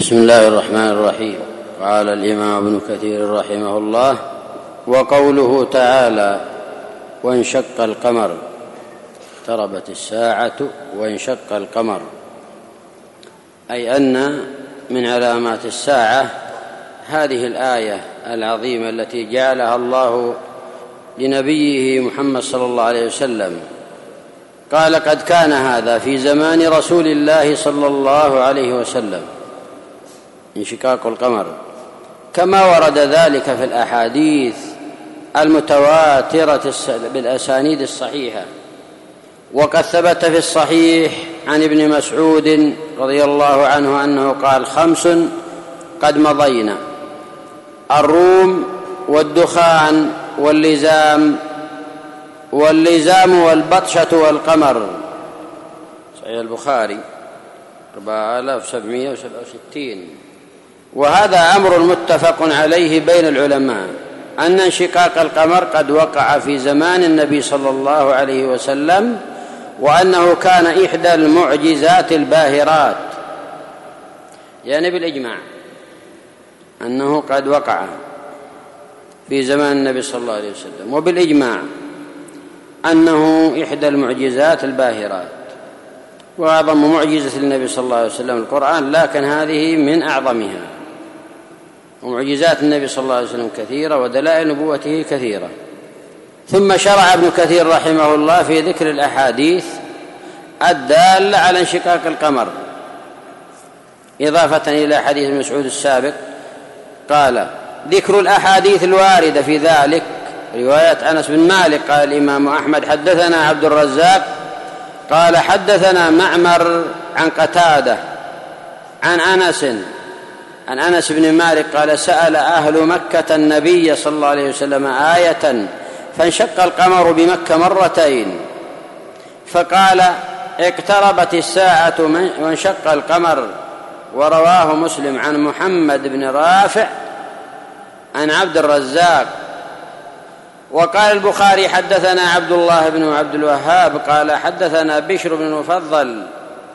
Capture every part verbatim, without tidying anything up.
بسم الله الرحمن الرحيم. قال الإمام ابن كثير رحمه الله: وقوله تعالى: وانشق القمر، اقتربت الساعة وانشق القمر، أي أن من علامات الساعة هذه الآية العظيمة التي جعلها الله لنبيه محمد صلى الله عليه وسلم. قال: قد كان هذا في زمان رسول الله صلى الله عليه وسلم، انشقاق القمر، كما ورد ذلك في الأحاديث المتواترة بالأسانيد الصحيحة. وقد ثبت في الصحيح عن ابن مسعود رضي الله عنه أنه قال: خمس قد مضينا: الروم والدخان واللزام واللزام والبطشة والقمر. صحيح البخاري أربعة آلاف وسبعمائة وسبعة وستين. وهذا أمر متفق عليه بين العلماء، أن انشقاق القمر قد وقع في زمان النبي صلى الله عليه وسلم، وأنه كان إحدى المعجزات الباهرات، يعني بالإجماع أنه قد وقع في زمان النبي صلى الله عليه وسلم، وبالإجماع أنه إحدى المعجزات الباهرات، وأعظم معجزة للنبي صلى الله عليه وسلم القرآن، لكن هذه من أعظمها. ومعجزات النبي صلى الله عليه وسلم كثيرة، ودلائل نبوته كثيرة. ثم شرع ابن كثير رحمه الله في ذكر الأحاديث الدالة على انشقاق القمر، إضافة إلى حديث مسعود السابق. قال: ذكر الأحاديث الواردة في ذلك: رواية أنس بن مالك. قال الإمام أحمد: حدثنا عبد الرزاق قال حدثنا معمر عن قتادة عن أنس عن أنس بن مالك قال: سأل أهل مكة النبي صلى الله عليه وسلم آية فانشق القمر بمكة مرتين، فقال: اقتربت الساعة وانشق القمر. ورواه مسلم عن محمد بن رافع عن عبد الرزاق. وقال البخاري: حدثنا عبد الله بن عبد الوهاب قال حدثنا بشر بن المفضل.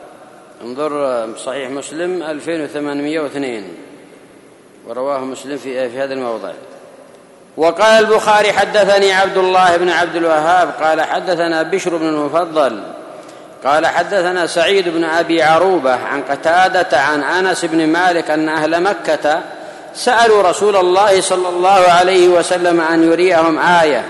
انظر صحيح مسلم ألفين وثمانمائة واثنين، ورواه مسلم في, في هذا الموضع. وقال البخاري: حدثني عبد الله بن عبد الوهاب قال حدثنا بشر بن المفضل قال حدثنا سعيد بن أبي عروبة عن قتادة عن أنس بن مالك أن أهل مكة سألوا رسول الله صلى الله عليه وسلم أن يريهم آية،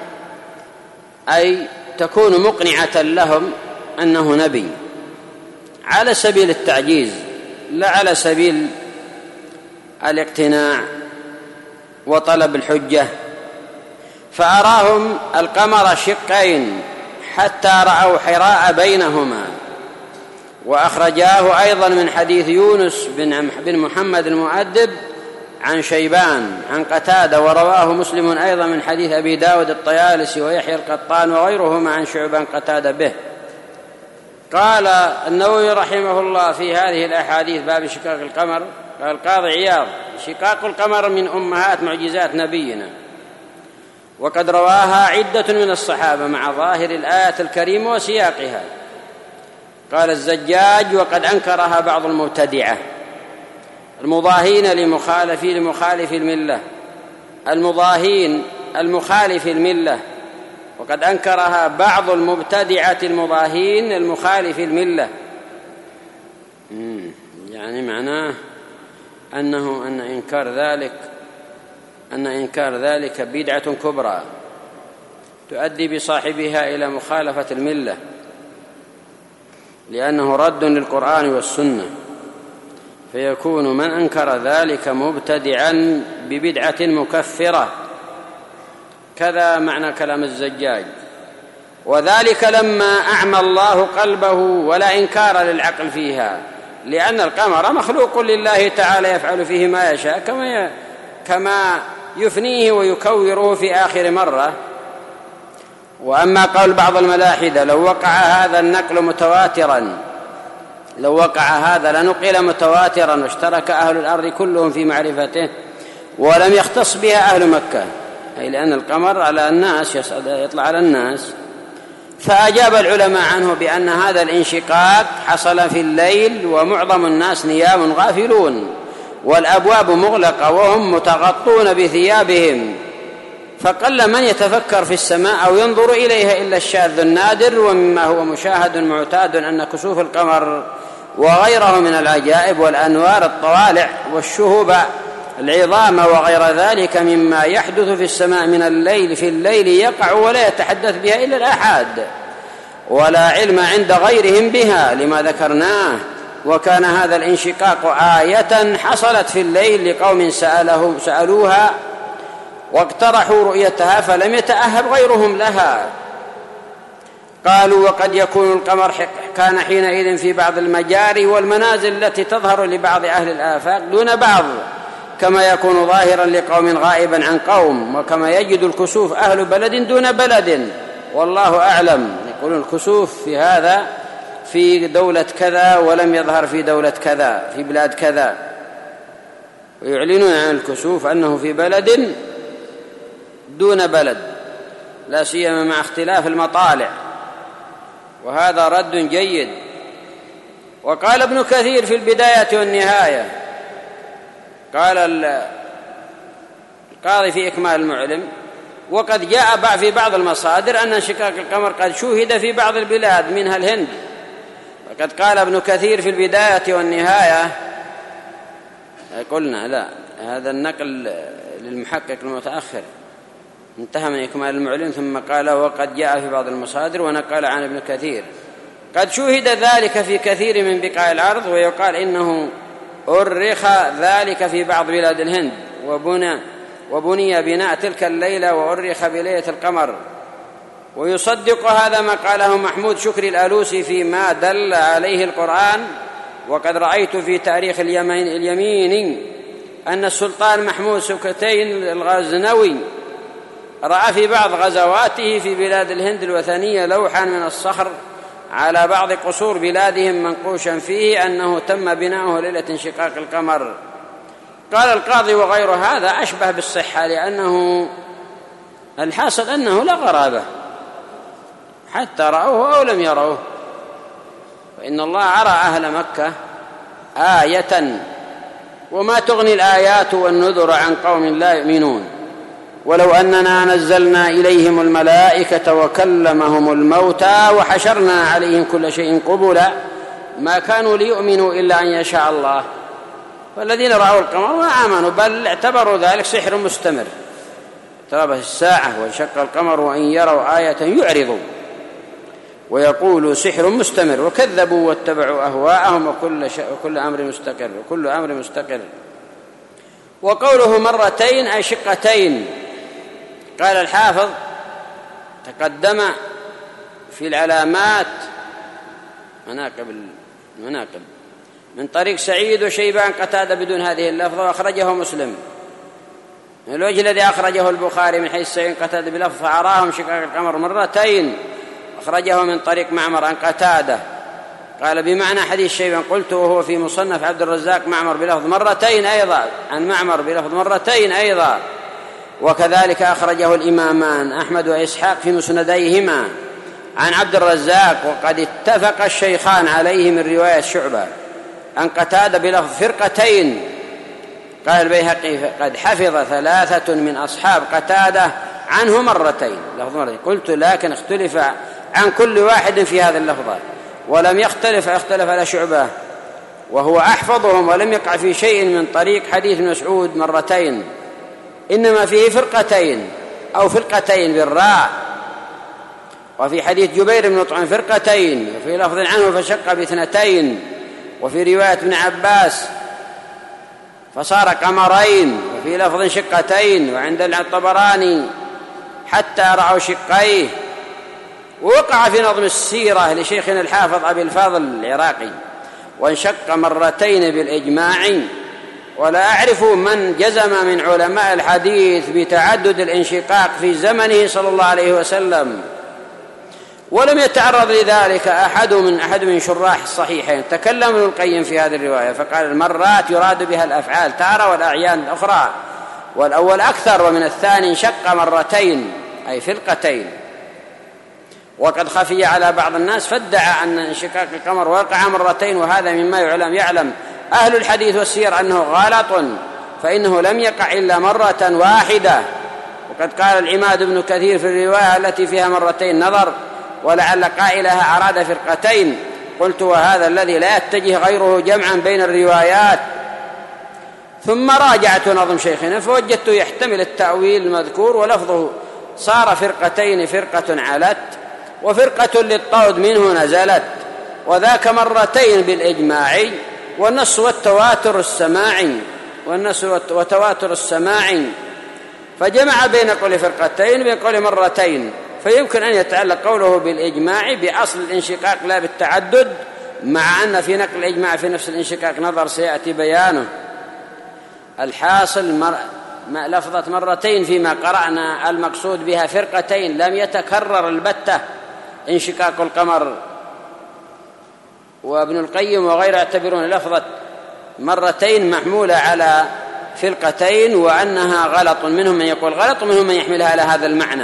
أي تكون مقنعة لهم أنه نبي، على سبيل التعجيز لا على سبيل الاقتناع وطلب الحجة. فأراهم القمر شقين حتى رأوا حراء بينهما. وأخرجاه أيضا من حديث يونس بن محمد المؤدب عن شيبان عن قتادة. ورواه مسلم أيضا من حديث أبي داود الطيالسي ويحيى القطان وغيرهما عن شعبان قتادة به. قال النووي رحمه الله في هذه الأحاديث باب شقاق القمر، قال القاضي عياض: شقاق القمر من أمهات معجزات نبينا، وقد رواها عدة من الصحابة مع ظاهر الآية الكريمة وسياقها. قال الزجاج: وقد أنكرها بعض المبتدعة المضاهين لمخالفي لمخالف الملة المضاهين المخالف الملة وقد أنكرها بعض المبتدعة المضاهين المخالف الملة. يعني معناه أنه أن إنكار ذلك أن إنكار ذلك بدعة كبرى تؤدي بصاحبها إلى مخالفة الملة، لأنه رد للقرآن والسنة، فيكون من أنكر ذلك مبتدعا ببدعة مكفرة. كذا معنى كلام الزجاج. وذلك لما أعمى الله قلبه ولا إنكار للعقل فيها، لأن القمر مخلوق لله تعالى يفعل فيه ما يشاء، كما كما يفنيه ويكوره في آخر مرة. وأما قول بعض الملاحدة: لو وقع هذا النقل متواترا لو وقع هذا لنقل متواترا واشترك أهل الأرض كلهم في معرفته ولم يختص بها أهل مكة، أي لأن القمر على الناس يطلع على الناس، فأجاب العلماء عنه بأن هذا الانشقاق حصل في الليل ومعظم الناس نيام غافلون والأبواب مغلقة وهم متغطون بثيابهم، فقل من يتفكر في السماء أو ينظر إليها إلا الشاذ النادر. ومما هو مشاهد معتاد أن كسوف القمر وغيره من العجائب والأنوار الطوالع والشهب العظام وغير ذلك مما يحدث في السماء من الليل في الليل يقع ولا يتحدث بها إلا الآحاد، ولا علم عند غيرهم بها لما ذكرناه. وكان هذا الانشقاق آية حصلت في الليل لقوم سألهم سألوها واقترحوا رؤيتها فلم يتأهب غيرهم لها. قالوا وقد يكون القمر كان حينئذ في بعض المجاري والمنازل التي تظهر لبعض أهل الآفاق دون بعض، كما يكون ظاهرا لقوم غائبا عن قوم، وكما يجد الكسوف أهل بلد دون بلد، والله أعلم. يقولون الكسوف في هذا في دولة كذا ولم يظهر في دولة كذا في بلاد كذا، ويعلنون عن الكسوف أنه في بلد دون بلد، لا سيما مع اختلاف المطالع، وهذا رد جيد. وقال ابن كثير في البداية والنهاية، قال القاضي في إكمال المعلم: وقد جاء في بعض المصادر أن انشقاق القمر قد شوهد في بعض البلاد منها الهند. وقد قال ابن كثير في البداية والنهاية، قلنا لا، هذا النقل للمحقق المتأخر انتهى من إكمال المعلم، ثم قال وقد جاء في بعض المصادر ونقل عن ابن كثير قد شوهد ذلك في كثير من بقاع الأرض. ويقال إنه أرخ ذلك في بعض بلاد الهند وبنى, وبني بناء تلك الليلة وأرخ بليلة القمر. ويصدق هذا ما قاله محمود شكري الآلوسي فيما دل عليه القرآن. وقد رأيت في تاريخ اليمين اليميني أن السلطان محمود سكتين الغزنوي رأى في بعض غزواته في بلاد الهند الوثنية لوحا من الصخر على بعض قصور بلادهم منقوشا فيه أنه تم بناؤه ليلة انشقاق القمر. قال القاضي وغير هذا أشبه بالصحة، لأنه الحاصل أنه لا غرابة حتى رأوه أو لم يروه، فإن الله أرى أهل مكة آية، وما تغني الآيات والنذر عن قوم لا يؤمنون. ولو أننا نزلنا إليهم الملائكة وكلمهم الموتى وحشرنا عليهم كل شيء قبلا ما كانوا ليؤمنوا إلا أن يشاء الله. فالذين رأوا القمر ما آمنوا، بل اعتبروا ذلك سحر مستمر. اقتربت الساعة وانشق القمر وإن يروا آية يعرضوا ويقولوا سحر مستمر، وكذبوا واتبعوا أهواءهم وكل, ش... وكل أمر مستقر وكل أمر مستقر. وقوله مرتين أي شقتين. قال الحافظ تقدم في العلامات مناقب المناقب من طريق سعيد وشيبان قتادة بدون هذه اللفظة، وأخرجه مسلم من الوجه الذي أخرجه البخاري من حيث سعيد قتادة بلفظ فأراهم شقاق القمر مرتين، أخرجه من طريق معمر عن قتادة قال بمعنى حديث شيبان. قلت وهو في مصنف عبد الرزاق معمر بلفظ مرتين أيضا عن معمر بلفظ مرتين أيضا. وكذلك أخرجه الإمامان أحمد وإسحاق في مسنديهما عن عبد الرزاق، وقد اتفق الشيخان عليه من رواية شعبة عن قتادة بلفظ فرقتين. قال البيهقي قد حفظ ثلاثة من أصحاب قتادة عنه مرتين لفظ مرتين. قلت لكن اختلف عن كل واحد في هذا اللفظة ولم يختلف اختلف على شعبة وهو أحفظهم، ولم يقع في شيء من طريق حديث مسعود مرتين، إنما فيه فرقتين أو فرقتين بالراء. وفي حديث جبير بن مطعم فرقتين، وفي لفظ عنه فشق باثنتين، وفي رواية ابن عباس فصار قمرين، وفي لفظ شقتين، وعند الطبراني حتى رأوا شقيه. ووقع في نظم السيرة لشيخنا الحافظ أبي الفاضل العراقي وانشق مرتين بالإجماع، ولا أعرف من جزم من علماء الحديث بتعدد الانشقاق في زمنه صلى الله عليه وسلم، ولم يتعرض لذلك أحد من أحد من شراح الصحيحين. تكلم ابن القيم في هذه الرواية فقال المرات يراد بها الأفعال تارة والأعيان الأخرى، والأول أكثر، ومن الثاني انشق مرتين أي فرقتين. وقد خفي على بعض الناس فادعى أن انشقاق القمر وقع مرتين، وهذا مما يعلم يعلم أهل الحديث والسير أنه غلط، فإنه لم يقع إلا مرة واحدة. وقد قال العماد بن كثير في الرواية التي فيها مرتين نظر، ولعل قائلها أراد فرقتين. قلت وهذا الذي لا يتجه غيره جمعا بين الروايات. ثم راجعت نظم شيخنا فوجدته يحتمل التأويل المذكور، ولفظه صار فرقتين، فرقة علت وفرقة للطود منه نزلت، وذاك مرتين بالإجماع، والنص والتواتر السماعي والنص وتواتر السماعي، فجمع بين قول فرقتين وبين قول مرتين. فيمكن أن يتعلق قوله بالإجماع بأصل الانشقاق لا بالتعدد، مع أن في نقل الإجماع في نفس الانشقاق نظر سيأتي بيانه. الحاصل مر... لفظة مرتين فيما قرأنا المقصود بها فرقتين، لم يتكرر البتة انشقاق القمر. وابن القيم وغيره يعتبرون لفظة مرتين محمولة على فرقتين، وأنها غلط، منهم من يقول غلط ومنهم من يحملها على هذا المعنى.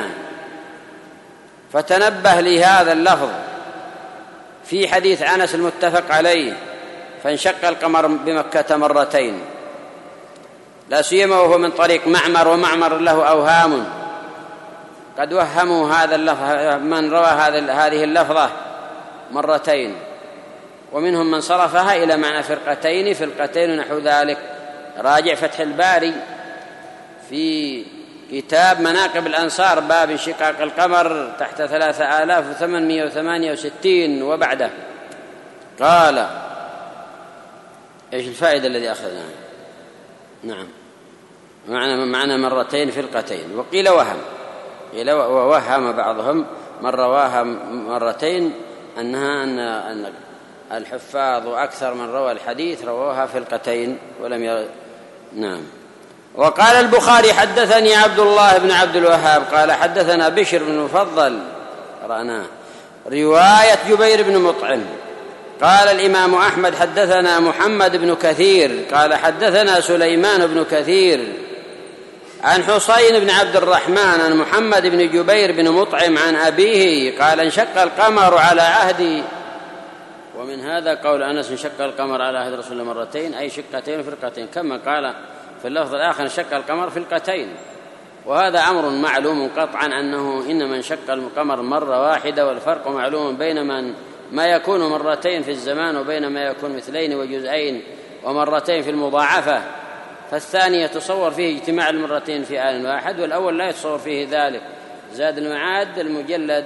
فتنبه لهذا اللفظ في حديث أنس المتفق عليه، فانشق القمر بمكة مرتين، لا سيما وهو من طريق معمر، ومعمر له أوهام، قد وهموا هذا اللفظ من روى هذه اللفظة مرتين، ومنهم من صرفها إلى معنى فرقتين فرقتين نحو ذلك. راجع فتح الباري في كتاب مناقب الأنصار باب انشقاق القمر تحت ثلاثة آلاف وثمانمائة وثمانية وستين وبعده. قال إيش الفائدة الذي أخذناها؟ نعم، معنى معنى مرتين فرقتين. وقيل وهم، قيل ووهم بعضهم من رواها مرتين أنها أن الحفاظ وأكثر من روى الحديث رواها فرقتين ولم ير... نعم. وقال البخاري حدثني عبد الله بن عبد الوهاب قال حدثنا بشر بن مفضل قرأناه رواية جبير بن مطعم. قال الإمام أحمد حدثنا محمد بن كثير قال حدثنا سليمان بن كثير عن حسين بن عبد الرحمن عن محمد بن جبير بن مطعم عن أبيه قال انشق القمر على عهد. ومن هذا قول أنس انشق القمر على عهد رسول الله مرتين، أي شقتين وفرقتين، كما قال في اللفظ الآخر انشق القمر فرقتين. وهذا أمر معلوم قطعا أنه إنما انشق القمر مرة واحدة، والفرق معلوم بين من ما يكون مرتين في الزمان وبين ما يكون مثلين وجزئين ومرتين في المضاعفة. فالثاني يتصور فيه اجتماع المرتين في آن واحد، والأول لا يتصور فيه ذلك. زاد المعاد المجلد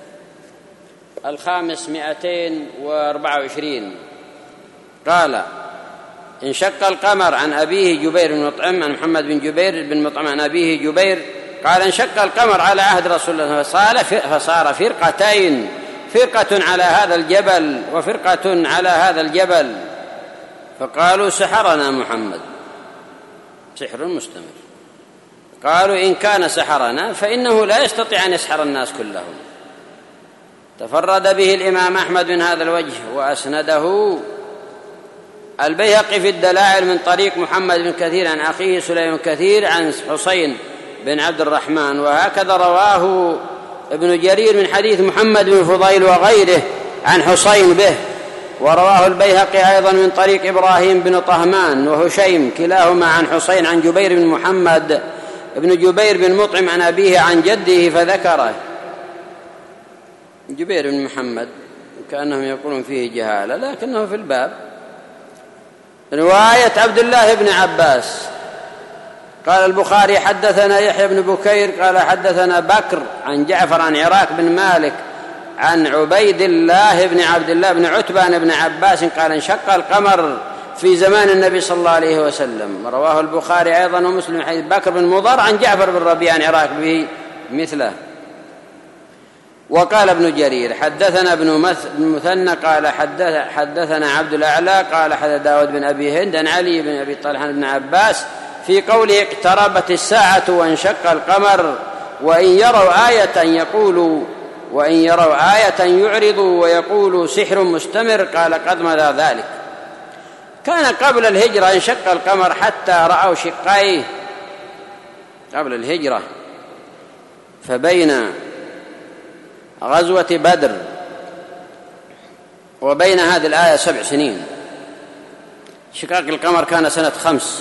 الخامس مئتين وأربعة وعشرين قال انشق القمر عن أبيه جبير بن مطعم عن محمد بن جبير بن مطعم عن أبيه جبير قال انشق القمر على عهد رسول الله فصار فرقتين، فرقة على هذا الجبل وفرقة على هذا الجبل. فقالوا سحرنا محمد، سحر مستمر. قالوا إن كان سحرنا فإنه لا يستطيع أن يسحر الناس كلهم. تفرد به الإمام أحمد من هذا الوجه وأسنده البيهقي في الدلائل من طريق محمد بن كثير عن أخيه سليم بن كثير عن حسين بن عبد الرحمن، وهكذا رواه ابن جرير من حديث محمد بن فضيل وغيره عن حسين به. ورواه البيهقي أيضا من طريق إبراهيم بن طهمان وهشيم كلاهما عن حسين عن جبير بن محمد ابن جبير بن مطعم عن أبيه عن جده فذكره. جبير بن محمد كأنهم يقولون فيه جهالة، لكنه في الباب. رواية عبد الله بن عباس قال البخاري حدثنا يحيى بن بكير قال حدثنا بكر عن جعفر عن عراك بن مالك عن عبيد الله بن عبد الله بن عتبة بن عباس قال انشق القمر في زمان النبي صلى الله عليه وسلم. رواه البخاري أيضا ومسلم حديث بكر بن مضر عن جعفر بن ربيع عن عراك به مثله. وقال ابن جرير حدثنا ابن مثنى قال حدث حدثنا عبد الأعلى قال حدث داود بن أبي هند عن علي بن أبي طلحة بن عباس في قوله اقتربت الساعة وانشق القمر وإن يروا آية يقولوا وإن يروا آية يعرضوا ويقولوا سحر مستمر قال قد مضى ذلك. كان قبل الهجرة انشق القمر حتى رأوا شقيه قبل الهجرة، فبين غزوة بدر، وبين هذه الآية سبع سنين. شقاق القمر كان سنة خمس،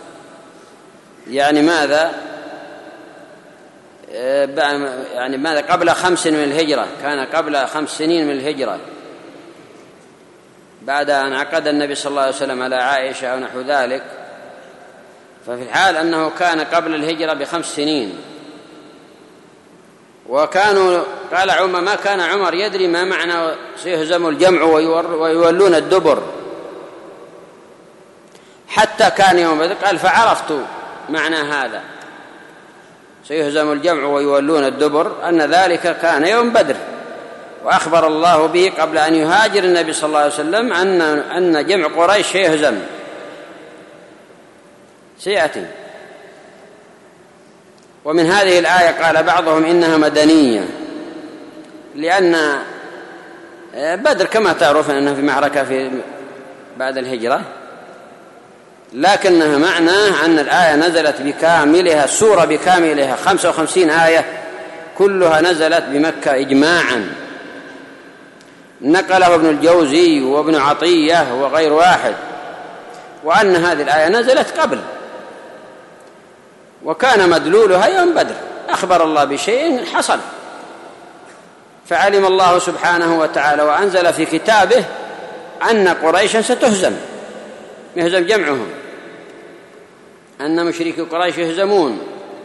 يعني ماذا يعني ماذا قبل خمس من الهجرة، كان قبل خمس سنين من الهجرة، بعد أن عقد النبي صلى الله عليه وسلم على عائشة أو نحو ذلك، ففي الحال أنه كان قبل الهجرة بخمس سنين. وكانوا قال عمر ما كان عمر يدري ما معنى سيهزم الجمع ويولون الدبر، حتى كان يوم بدر قال فعرفت معنى هذا سيهزم الجمع ويولون الدبر أن ذلك كان يوم بدر، وأخبر الله به قبل أن يهاجر النبي صلى الله عليه وسلم أن أن جمع قريش سيهزم سيأتي. ومن هذه الآية قال بعضهم إنها مدنية، لأن بدر كما تعرفون أنها في معركة في بعد الهجرة، لكنها معناه أن الآية نزلت بكاملها، السورة بكاملها خمسة وخمسين آية كلها نزلت بمكة إجماعا، نقله ابن الجوزي وابن عطية وغير واحد، وأن هذه الآية نزلت قبل، وكان مدلولها يوم بدر، أخبر الله بشيء حصل، فعلم الله سبحانه وتعالى وأنزل في كتابه أن قريشا ستهزم، يهزم جمعهم، أن مشركي قريش يهزمون.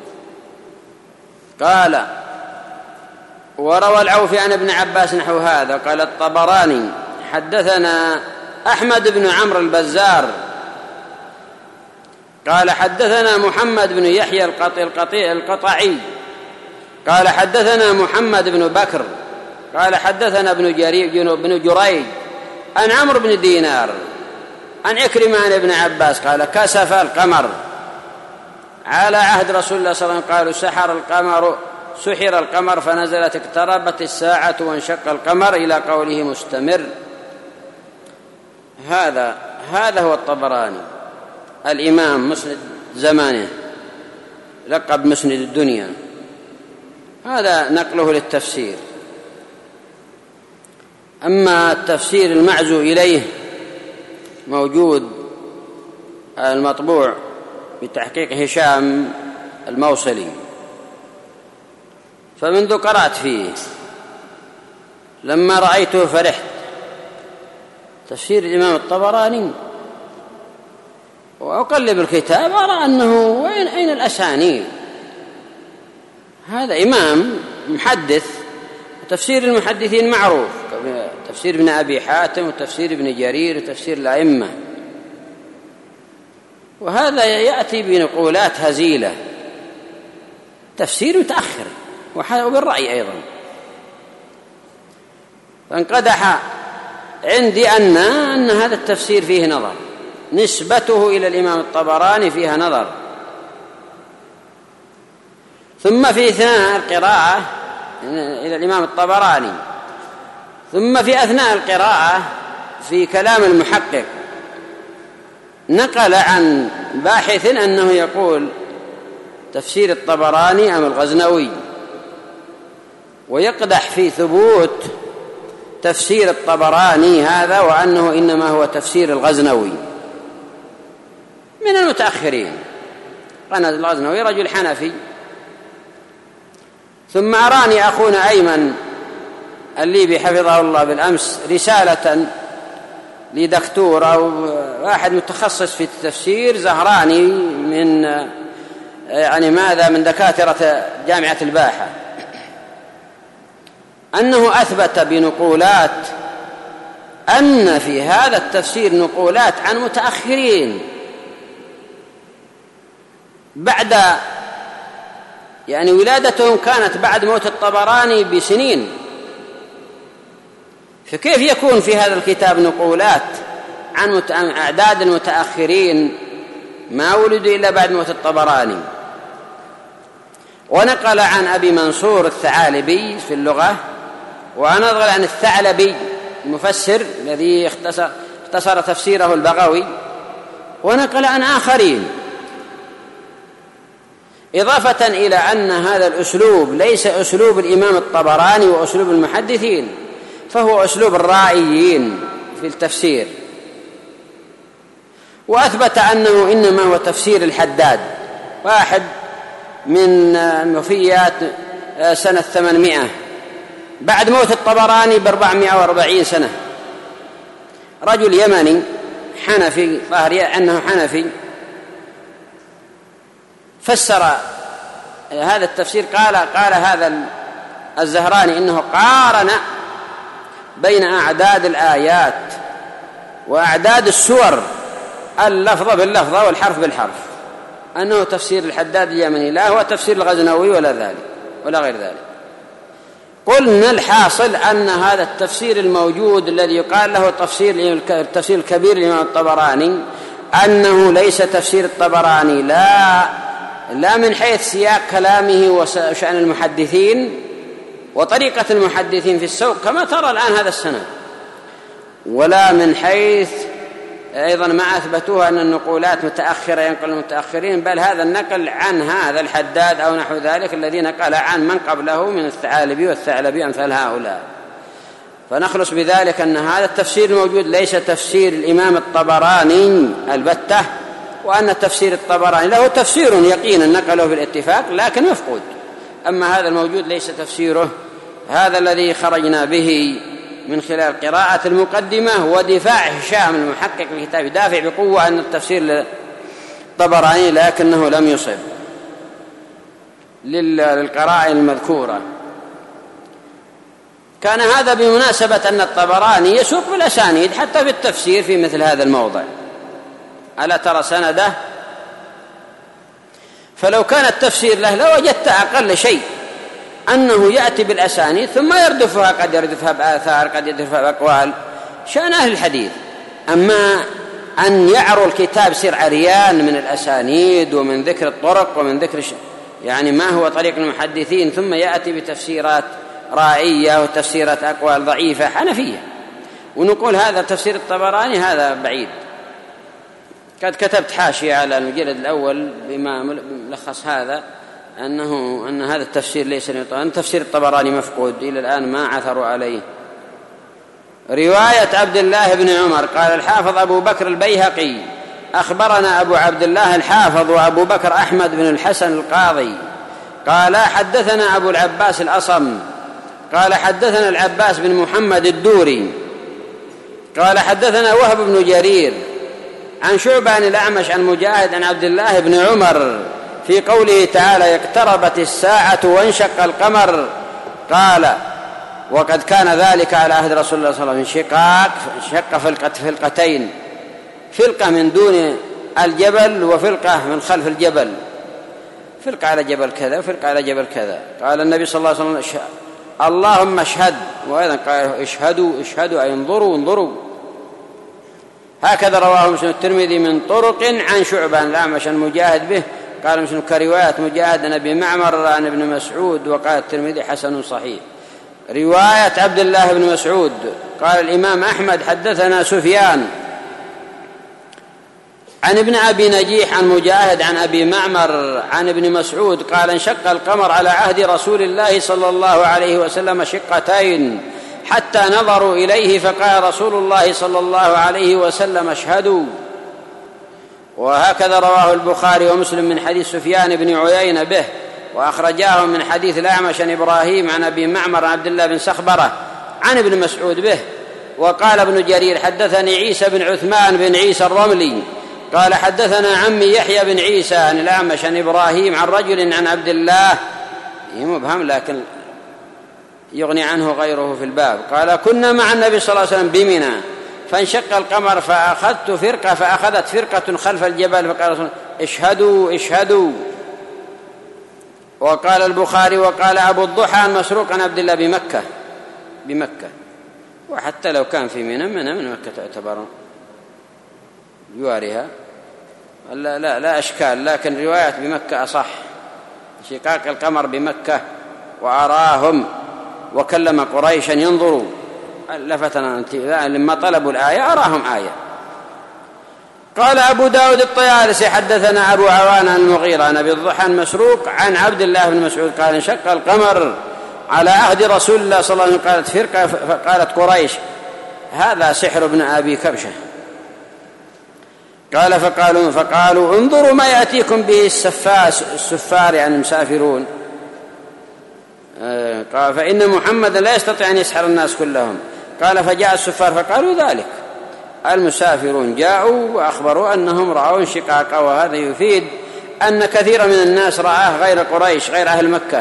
قال وروى العوفي عن ابن عباس نحو هذا. قال الطبراني حدثنا أحمد بن عمرو البزار قال حدثنا محمد بن يحيى القطي القطعي قال حدثنا محمد بن بكر قال حدثنا ابن جرير بن جريج عن عمرو بن دينار عن عكرمة عن ابن عباس قال كسف القمر على عهد رسول الله صلى الله عليه وسلم، قالوا سحر القمر سحر القمر فنزلت اقتربت الساعة وانشق القمر إلى قوله مستمر. هذا هذا هو الطبراني الإمام مسند زمانه، لقب مسند الدنيا، هذا نقله للتفسير. أما التفسير المعزو إليه موجود المطبوع بتحقيق هشام الموصلي، فمنذ قرأت فيه لما رأيته فرحت. تفسير الإمام الطبراني وأقلب الكتاب أرى أنه وين أين الأسانيد، هذا إمام محدث، تفسير المحدثين معروف، تفسير ابن أبي حاتم وتفسير ابن جرير وتفسير الأئمة، وهذا يأتي بنقولات هزيلة، تفسير متأخر وبالرأي أيضا. فانقدح عندي أن أن هذا التفسير فيه نظر، نسبته إلى الإمام الطبراني فيها نظر. ثم في أثناء القراءة إلى الإمام الطبراني، ثم في أثناء القراءة في كلام المحقق نقل عن باحث أنه يقول تفسير الطبراني أم الغزنوي، ويقدح في ثبوت تفسير الطبراني هذا وأنه إنما هو تفسير الغزنوي من المتأخرين. قال الغزنوي رجل حنفي. ثم أراني أخونا أيمن الليبي حفظه الله بالأمس رسالة لدكتور أو واحد متخصص في التفسير زهراني من يعني ماذا من دكاترة جامعة الباحة، أنه أثبت بنقولات أن في هذا التفسير نقولات عن متأخرين بعد يعني ولادتهم كانت بعد موت الطبراني بسنين، فكيف يكون في هذا الكتاب نقولات عن أعداد المتأخرين ما ولدوا إلا بعد موت الطبراني؟ ونقل عن أبي منصور الثعالبي في اللغة، ونقل عن الثعلبي المفسر الذي اختصر, اختصر تفسيره البغوي، ونقل عن آخرين إضافة إلى أن هذا الأسلوب ليس أسلوب الإمام الطبراني وأسلوب المحدثين، فهو أسلوب الرائيين في التفسير، وأثبت أنه إنما هو تفسير الحداد، واحد من الوفيات سنة ثمانمائة بعد موت الطبراني بأربعمائة وأربعين سنة، رجل يمني حنفي ظاهر أنه حنفي، فسر هذا التفسير. قال قال هذا الزهراني إنه قارن بين أعداد الآيات وأعداد السور، اللفظة باللفظة والحرف بالحرف، أنه تفسير الحداد اليمني، لا هو تفسير الغزنوي ولا ذلك ولا غير ذلك. قلنا الحاصل أن هذا التفسير الموجود الذي يقال له تفسير التفسير الكبير للإمام الطبراني أنه ليس تفسير الطبراني، لا لا من حيث سياق كلامه وشأن المحدثين وطريقة المحدثين في السوق كما ترى الآن هذا السند، ولا من حيث أيضا ما أثبتوها أن النقولات متأخرة ينقل المتأخرين، بل هذا النقل عن هذا الحداد أو نحو ذلك الذي نقل عن من قبله من الثعالبي والثعلبي أمثال هؤلاء. فنخلص بذلك أن هذا التفسير الموجود ليس تفسير الإمام الطبراني البتة، وأن تفسير الطبراني له تفسير يقينا نقله بالاتفاق لكن مفقود، أما هذا الموجود ليس تفسيره. هذا الذي خرجنا به من خلال قراءة المقدمة ودفاع هشام المحقق الكتاب، دافع بقوة أن التفسير للطبراني لكنه لم يصب للقراءة المذكورة. كان هذا بمناسبة أن الطبراني يسوق بالأسانيد حتى في التفسير في مثل هذا الموضع، ألا ترى سنده؟ فلو كان التفسير له لوجدت أقل شيء أنه يأتي بالأسانيد ثم يردفها، قد يردفها بآثار قد يردفها بأقوال شأن أهل الحديث. أما أن يعروا الكتاب سير عريان من الأسانيد ومن ذكر الطرق ومن ذكر يعني ما هو طريق المحدثين، ثم يأتي بتفسيرات رائية وتفسيرات أقوال ضعيفة حنفية ونقول هذا تفسير الطبراني، هذا بعيد. قد كتبت حاشية على المجلد الأول بما ملخص هذا أنه أن هذا التفسير ليس أن تفسير الطبراني مفقود، إلى الآن ما عثروا عليه. رواية عبد الله بن عمر قال الحافظ أبو بكر البيهقي أخبرنا أبو عبد الله الحافظ وأبو بكر أحمد بن الحسن القاضي قال حدثنا أبو العباس الأصم قال حدثنا العباس بن محمد الدوري قال حدثنا وهب بن جرير عن شعبة عن الأعمش عن مجاهد عن عبد الله بن عمر في قوله تعالى اقتربت الساعة وانشق القمر، قال وقد كان ذلك على عهد رسول الله صلى الله عليه وسلم شقاق، شق فلقة فلقتين، فلقة من دون الجبل وفلقة من خلف الجبل، فلقة على جبل كذا وفلقة على جبل كذا. قال النبي صلى الله عليه وسلم اللهم اشهد، وأيضا قال اشهدوا اشهدوا أي انظروا انظروا. هكذا رواه مسلم الترمذي من طرق عن شعبة عن الأعمش عن مجاهد به، قال مسلم كرواية مجاهد عن أبي معمر عن ابن مسعود، وقال الترمذي حسن صحيح. رواية عبد الله بن مسعود قال الإمام أحمد حدثنا سفيان عن ابن أبي نجيح عن مجاهد عن أبي معمر عن ابن مسعود قال انشق القمر على عهد رسول الله صلى الله عليه وسلم شقتين حتى نظروا إليه فقال رسول الله صلى الله عليه وسلم اشهدوا. وهكذا رواه البخاري ومسلم من حديث سفيان بن عيينة به، وأخرجاه من حديث الأعمش عن إبراهيم عن أبي معمر عن عبد الله بن سخبرة عن ابن مسعود به. وقال ابن جرير حدثني عيسى بن عثمان بن عيسى الرملي قال حدثنا عمي يحيى بن عيسى عن الأعمش عن إبراهيم عن رجل عن عبد الله، مبهم لكن يغني عنه غيره في الباب، قال كنا مع النبي صلى الله عليه وسلم بمنى فانشق القمر فأخذت فرقة فأخذت فرقة خلف الجبل فقال رسول اشهدوا اشهدوا. وقال البخاري وقال أبو الضحى عن مسروق عن عبد الله بمكة بمكة وحتى لو كان في منى منى من مكة تعتبر يواريها لا, لا, لا أشكال، لكن رواية بمكة أصح. شقاق القمر بمكة وأراهم وكلم قريشا ينظروا لفتنا لما طلبوا الآية أراهم آية. قال أبو داود الطيالسي حدثنا أبو عوان عن المغيرة عن أبي الضحى المسروق عن عبد الله بن مسعود قال انشق القمر على عهد رسول الله صلى الله عليه وسلم. قالت فرقة فقالت قريش هذا سحر ابن أبي كبشة. قال فقالوا, فقالوا انظروا ما يأتيكم به السفار يعني المسافرون. قال فإن محمدا لا يستطيع أن يسحر الناس كلهم. قال فجاء السفار فقالوا ذلك المسافرون جاءوا وأخبروا أنهم رأوا انشقاقا، وهذا يفيد أن كثير من الناس رآه غير قريش غير أهل مكة،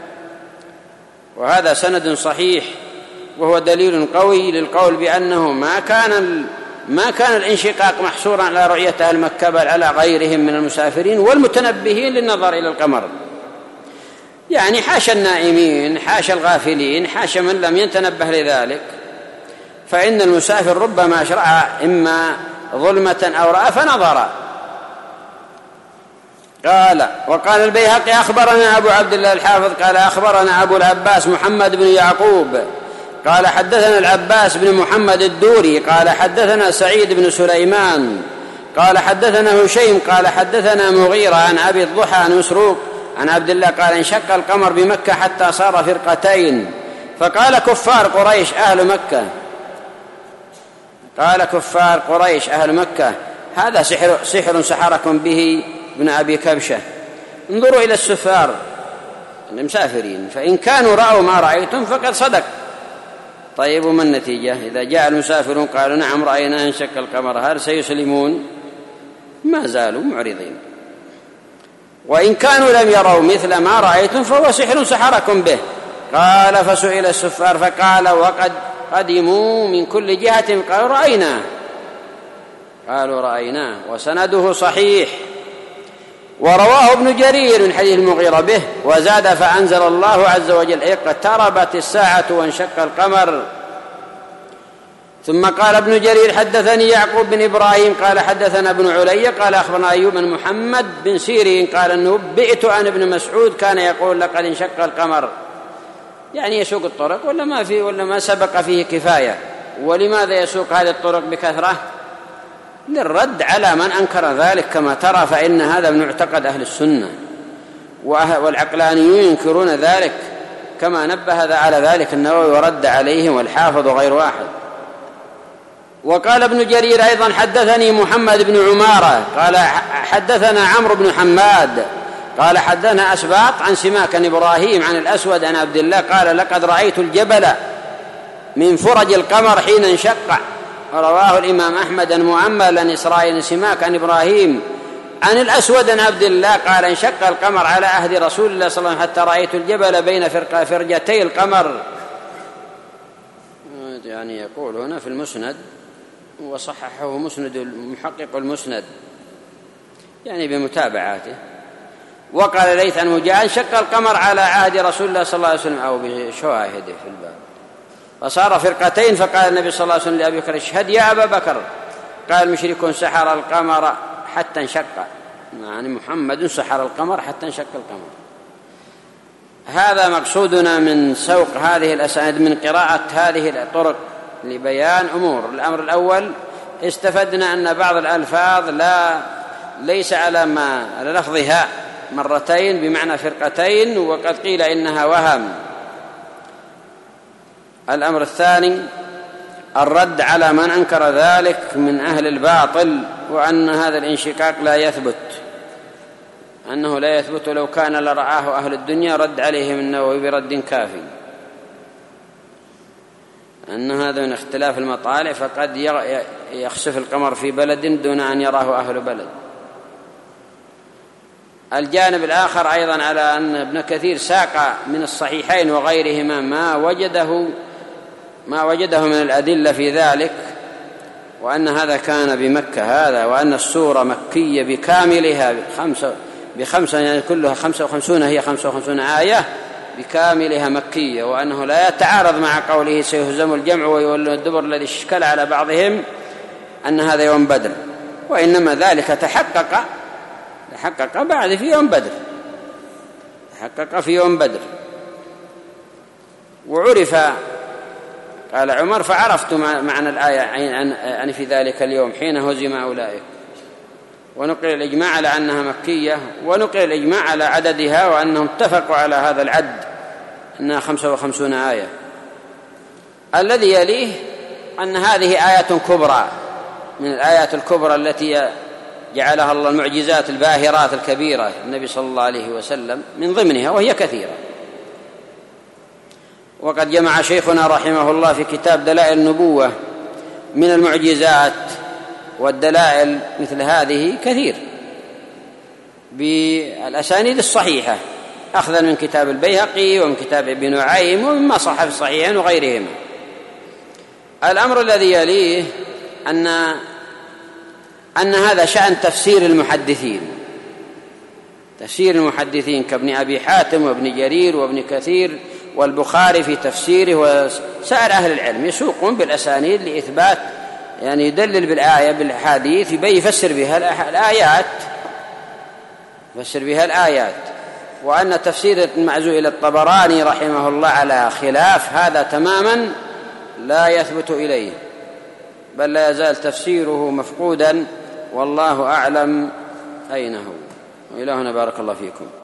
وهذا سند صحيح وهو دليل قوي للقول بأنه ما كان ما كان الانشقاق محصورا على رؤية أهل مكة بل على غيرهم من المسافرين والمتنبهين للنظر إلى القمر، يعني حاشا النائمين حاشا الغافلين حاشا من لم يتنبه لذلك، فإن المسافر ربما شرع إما ظلمة أو رأى فنظر. قال وقال البيهقي أخبرنا أبو عبد الله الحافظ قال أخبرنا أبو العباس محمد بن يعقوب قال حدثنا العباس بن محمد الدوري قال حدثنا سعيد بن سليمان قال حدثنا هشيم قال حدثنا مغيرة عن أبي الضحى عن مسروق عن عبد الله قال انشق القمر بمكة حتى صار فرقتين، فقال كفار قريش أهل مكة قال كفار قريش أهل مكة هذا سحر, سحر سحركم به ابن أبي كبشة، انظروا إلى السفار المسافرين فإن كانوا رأوا ما رأيتم فقد صدق. طيب وما النتيجة؟ إذا جاء المسافرون قالوا نعم رأينا انشق القمر هل سيسلمون؟ ما زالوا معرضين. وإن كانوا لم يروا مثل ما رأيتم فهو سحر سحركم به. قال فسئل السفار فقال وقد قدموا من كل جهة قالوا رأينا قالوا رأينا وسنده صحيح. ورواه ابن جرير من حديث المغيرة به وزاد فأنزل الله عز وجل اقتربت الساعة وانشق القمر. ثم قال ابن جرير حدثني يعقوب بن إبراهيم قال حدثنا ابن علي قال أخبرنا أيوب بن محمد بن سيرين قال نبئت عن ابن مسعود كان يقول لقد انشق القمر، يعني يسوق الطرق ولا ما فيه ولا ما سبق فيه كفاية. ولماذا يسوق هذه الطرق بكثرة؟ للرد على من أنكر ذلك كما ترى، فإن هذا من معتقد أهل السنة والعقلانيون ينكرون ذلك كما نبه على ذلك النووي ورد عليهم والحافظ غير واحد. وقال ابن جرير أيضا حدثني محمد بن عمارة قال حدثنا عمرو بن حماد قال حدثنا أسباط عن سماك عن إبراهيم عن الأسود عن عبد الله قال لقد رأيت الجبل من فرج القمر حين انشق. رواه الإمام أحمد عن معمر عن إسرائيل سماك عن إبراهيم عن الأسود عن عبد الله قال انشق القمر على عهد رسول الله صلى الله عليه وسلم حتى رأيت الجبل بين فرجتي القمر. يعني يقول هنا في المسند وصححه مسند المحقق المسند يعني بمتابعاته. وقال ليث عن مجاهد انشق القمر على عهد رسول الله صلى الله عليه وسلم أو بشواهده في الباب فصار فرقتين. فقال النبي صلى الله عليه وسلم لأبي بكر اشهد يا أبا بكر قال المشركون سحر القمر حتى انشق، يعني محمد سحر القمر حتى انشق القمر. هذا مقصودنا من سوق هذه الأسانيد من قراءة هذه الطرق لبيان أمور. الأمر الأول استفدنا أن بعض الألفاظ لا ليس على ما على لفظها مرتين بمعنى فرقتين وقد قيل إنها وهم. الأمر الثاني الرد على من أنكر ذلك من أهل الباطل وأن هذا الانشقاق لا يثبت، أنه لا يثبت لو كان لرآه أهل الدنيا. رد عليهم النووي برد كافي أن هذا من اختلاف المطالع فقد يخسف القمر في بلد دون أن يراه أهل بلد. الجانب الآخر أيضا على أن ابن كثير ساق من الصحيحين وغيرهما ما وجده ما وجده من الأدلة في ذلك، وأن هذا كان بمكة هذا، وأن السورة مكية بكاملها بخمسة بخمسة يعني كلها خمسة وخمسون هي خمسة وخمسون آية بكاملها مكية، وأنه لا يتعارض مع قوله سيهزم الجمع ويولون الدبر الذي اشكل على بعضهم أن هذا يوم بدر، وإنما ذلك تحقق تحقق بعد في يوم بدر تحقق في يوم بدر وعرف. قال عمر فعرفت معنى الآية يعني في ذلك اليوم حين هزم أولئك ونقل الإجماع على أنها مكية، ونقل الإجماع على عددها وأنهم اتفقوا على هذا العد أنها خمسة وخمسون آية. الذي يليه أن هذه آية كبرى من الآيات الكبرى التي جعلها الله المعجزات الباهرات الكبيرة النبي صلى الله عليه وسلم من ضمنها، وهي كثيرة. وقد جمع شيخنا رحمه الله في كتاب دلائل النبوة من المعجزات والدلائل مثل هذه كثير بالأسانيد الصحيحة، أخذا من كتاب البيهقي ومن كتاب ابن نعيم ومما صح في الصحيحين وغيرهما. الأمر الذي يليه أن أن هذا شأن تفسير المحدثين، تفسير المحدثين كابن أبي حاتم وابن جرير وابن كثير والبخاري في تفسيره، وسائر أهل العلم يسوقون بالأسانيد لإثبات، يعني يدلل بالآية بالحديث يفسر بها الآيات يفسر بها الآيات. وأن تفسير المعزو إلى الطبراني رحمه الله على خلاف هذا تماما لا يثبت إليه، بل لا يزال تفسيره مفقودا، والله أعلم أين هو. وإلهنا بارك الله فيكم.